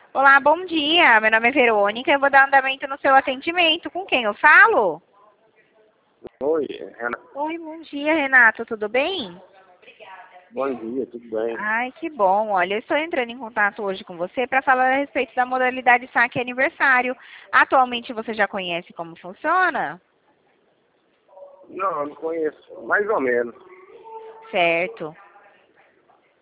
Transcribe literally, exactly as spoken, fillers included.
Olá, bom dia. Meu nome é Verônica. Eu vou dar andamento no seu atendimento. Com quem eu falo? Oi, Renato. Oi, bom dia, Renato. Tudo bem? Bom dia, tudo bem? Ai, que bom. Olha, eu estou entrando em contato hoje com você para falar a respeito da modalidade saque aniversário. Atualmente você já conhece como funciona? Não, não conheço, mais ou menos. Certo.